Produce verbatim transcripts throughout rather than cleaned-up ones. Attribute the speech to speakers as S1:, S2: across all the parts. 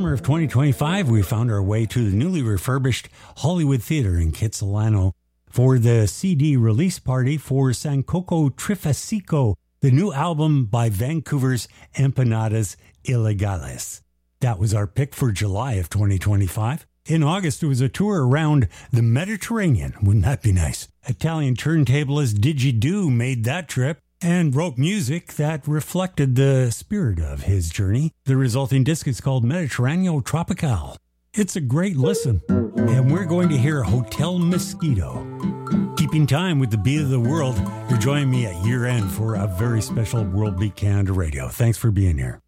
S1: summer of twenty twenty-five, we found our way to the newly refurbished Hollywood Theater in Kitsilano for the C D release party for Sancoco Trifasico, the new album by Vancouver's Empanadas Ilegales. That was our pick for July of twenty twenty-five. In August, it was a tour around the Mediterranean. Wouldn't that be nice? Italian turntablist Didgeridoo made that trip and wrote music that reflected the spirit of his journey. The resulting disc is called Mediterraneo Tropical. It's a great listen, and we're going to hear Hotel Mosquito. Keeping time with the beat of the world, you're joining me at year end for a very special World Beat Canada Radio. Thanks for being here.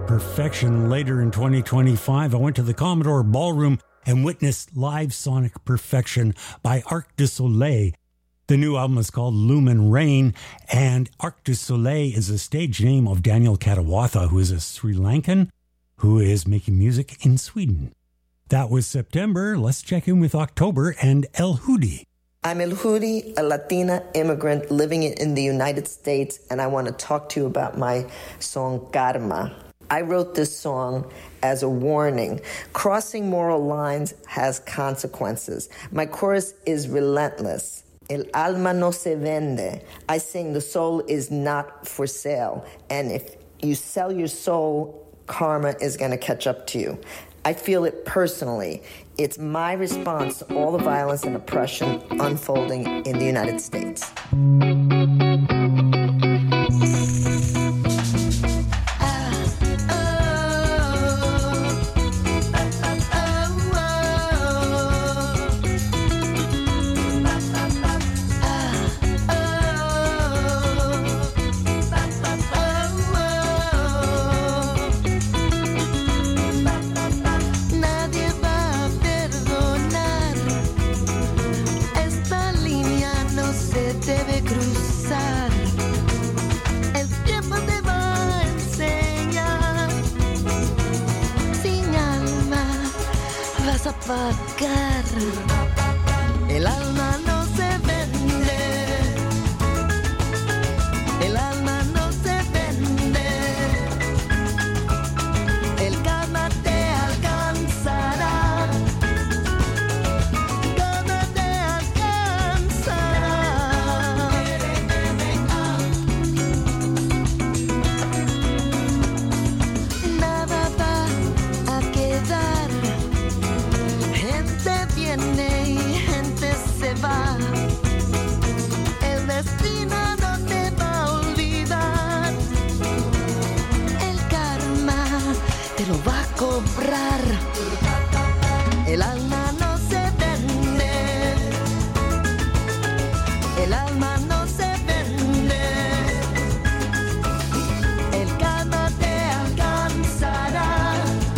S1: Perfection. Later in twenty twenty-five, I went to the Commodore Ballroom and witnessed live sonic perfection by Arc du Soleil. The new album is called Lumen Rain, and Arc du Soleil is a stage name of Daniel Katawatha, who is a Sri Lankan who is making music in Sweden. That was September. Let's check in with October and El Hudi.
S2: I'm El Hudi, a Latina immigrant living in the United States, and I want to talk to you about my song Karma. I wrote this song as a warning. Crossing moral lines has consequences. My chorus is relentless. El alma no se vende. I sing the soul is not for sale. And if you sell your soul, karma is going to catch up to you. I feel it personally. It's my response to all the violence and oppression unfolding in the United States.
S3: Pagar. El alma no se vende. El alma no se vende. El karma te alcanzará. Karma te alcanzará. Nada va a quedar. Gente viene y gente se va. El destino no te va a olvidar. El karma te lo va a cobrar. El alma no se vende. El alma no se vende. El karma te alcanzará.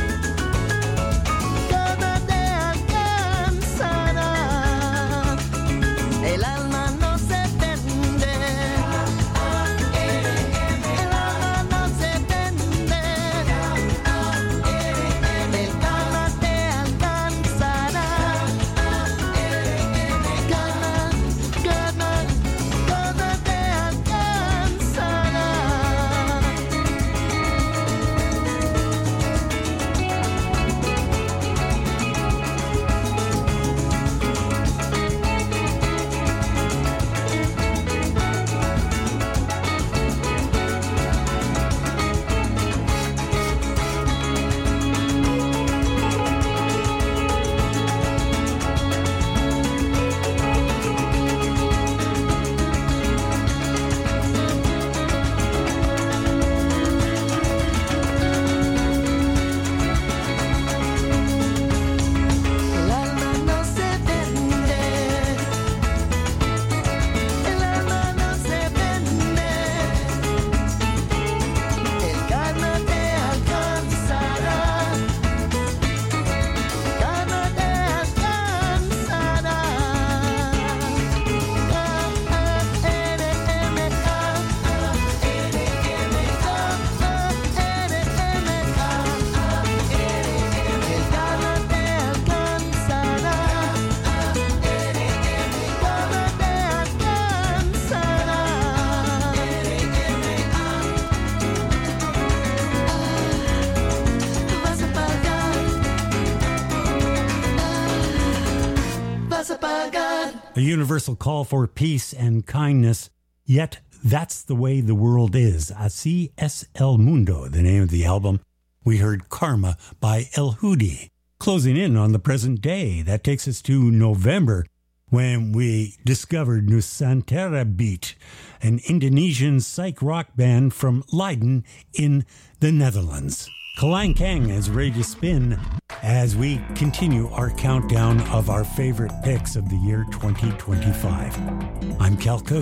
S3: El alma no se vende. El alma no se vende. El karma te alcanzará. Karma, karma, karma te alcanzará. El alma no se vende. El alma no se vende. El karma te alcanzará. Karma te alcanzará. El karma te alcanzará. Karma te alcanzará. Vas a pagar. Vas a pagar.
S1: A universal call for peace and kindness, yet that's the way the world is. Así es el mundo, the name of the album. We heard Karma by El Hudi. Closing in on the present day, that takes us to November, when we discovered Nusantara Beat, an Indonesian psych rock band from Leiden in the Netherlands. Kalang Kang is ready to spin as we continue our countdown of our favorite picks of the year twenty twenty-five. I'm Cal Cote.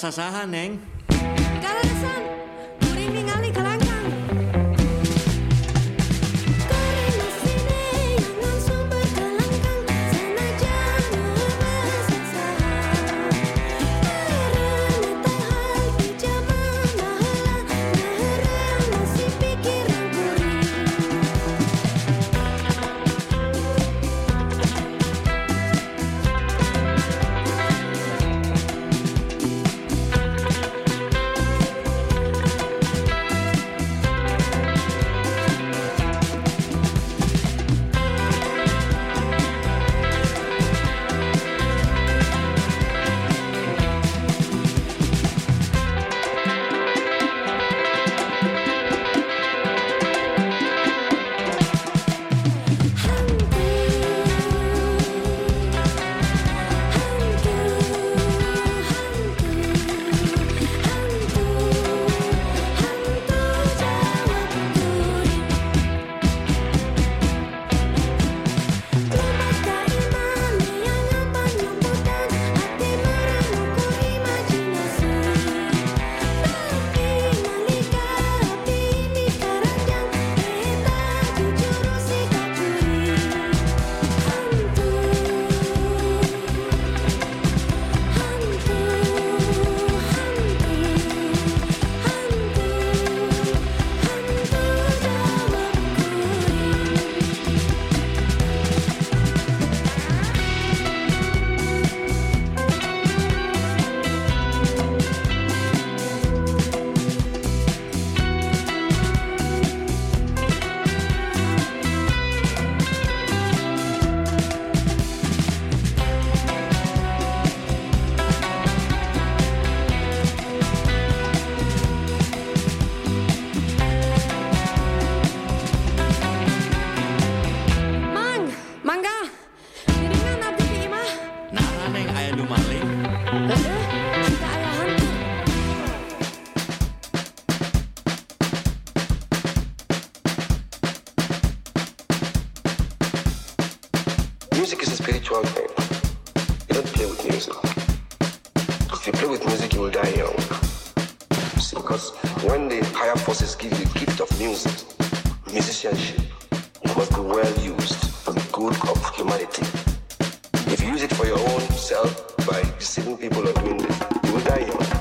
S4: sasaha, Neng?
S5: Kalasan, kuring ningali kalangkang.
S6: Music is a spiritual thing. You don't play with music. If you play with music, you will die young. See, because when the higher forces give you the gift of music, musicianship, it must be well used for the good of humanity. If you use it for your own self by deceiving people or doing this, you will die young.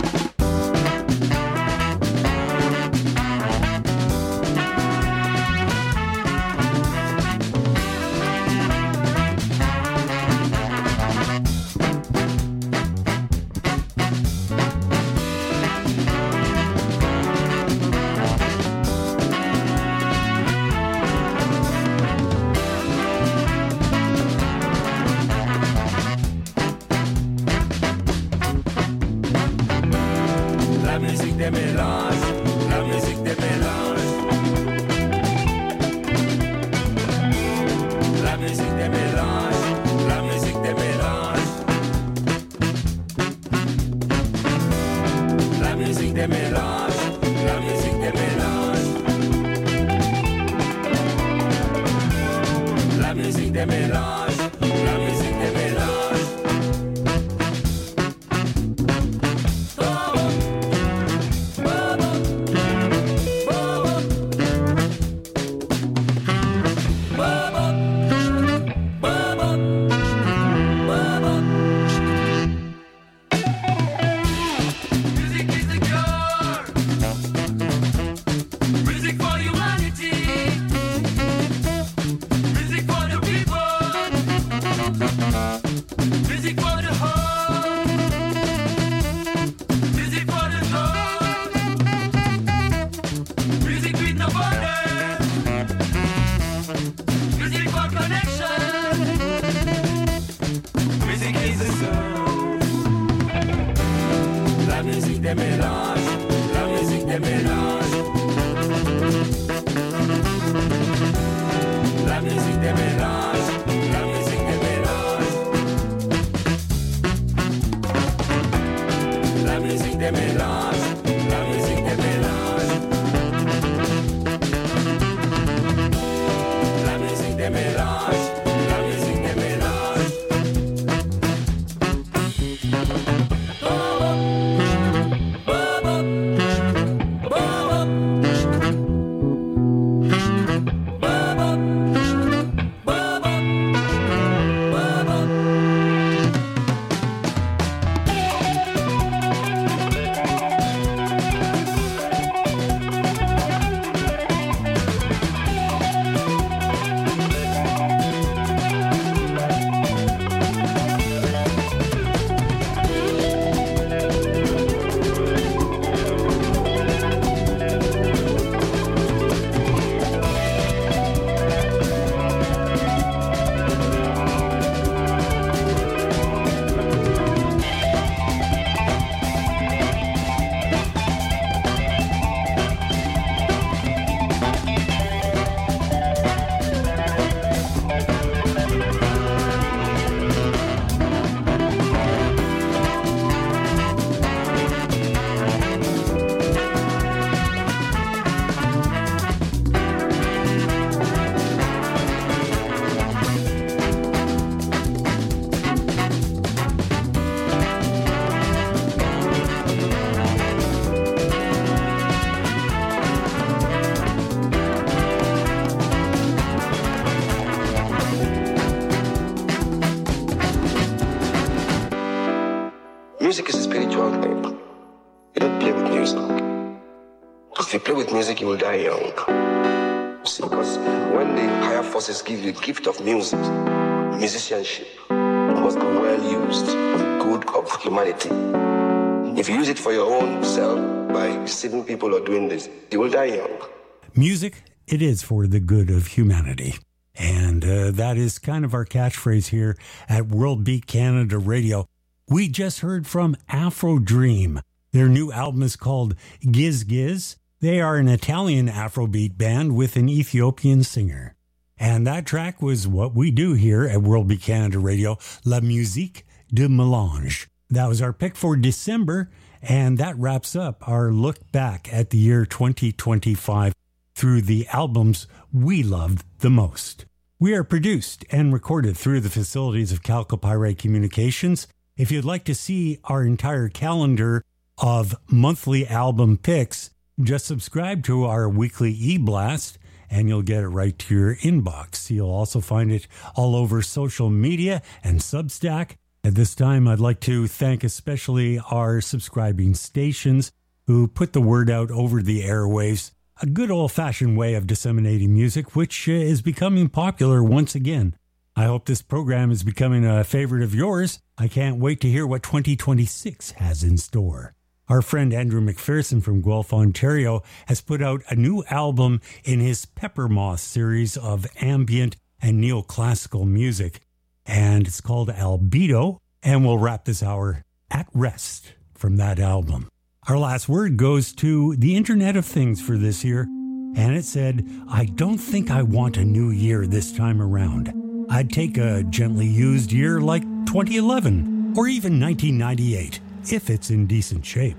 S7: Music for the people.
S6: music, you will die young. See, because when the higher forces give you the gift of music, musicianship must be well used for the good of humanity. If you use it for your own self by deceiving people or doing this, you will die young.
S1: Music, it is for the good of humanity. And uh, that is kind of our catchphrase here at World Beat Canada Radio. We just heard from Afro Dream. Their new album is called Giz Giz. They are an Italian Afrobeat band with an Ethiopian singer. And that track was what we do here at World Beat Canada Radio, La Musique de Mélange. That was our pick for December, and that wraps up our look back at the year twenty twenty-five through the albums we loved the most. We are produced and recorded through the facilities of Calcopyrite Communications. If you'd like to see our entire calendar of monthly album picks, just subscribe to our weekly e-blast and you'll get it right to your inbox. You'll also find it all over social media and Substack. At this time, I'd like to thank especially our subscribing stations who put the word out over the airwaves. A good old-fashioned way of disseminating music, which uh, is becoming popular once again. I hope this program is becoming a favorite of yours. I can't wait to hear what twenty twenty-six has in store. Our friend Andrew McPherson from Guelph, Ontario, has put out a new album in his Pepper Moth series of ambient and neoclassical music, and it's called Albedo, and we'll wrap this hour at rest from that album. Our last word goes to the Internet of Things for this year, and it said, I don't think I want a new year this time around. I'd take a gently used year like twenty eleven or even nineteen ninety-eight, if it's in decent shape.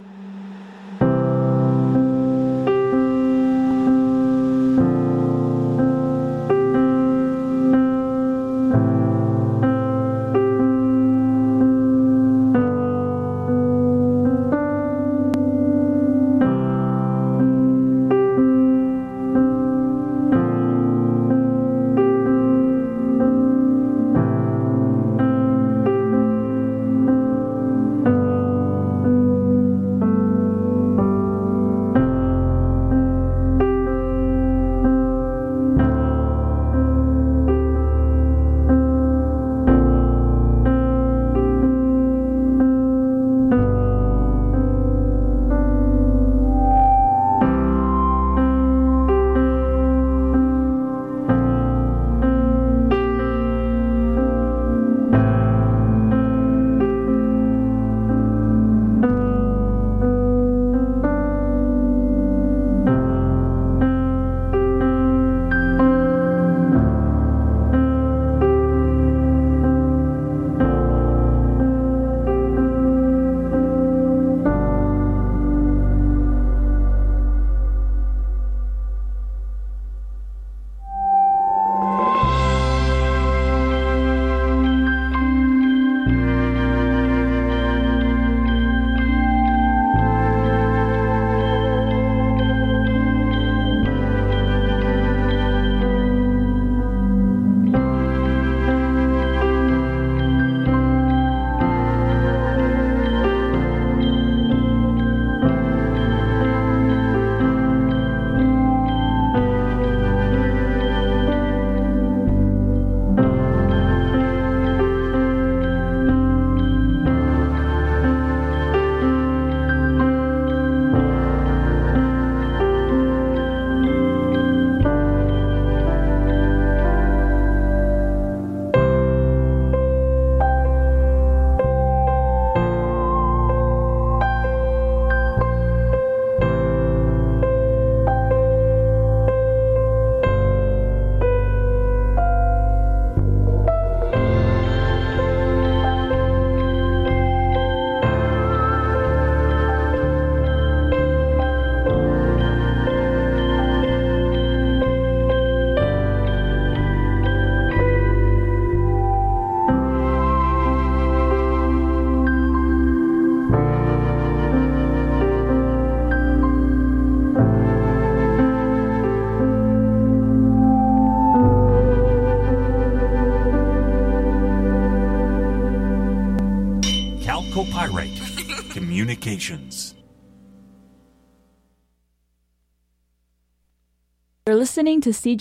S4: Calcopyrite Communications. You're listening to C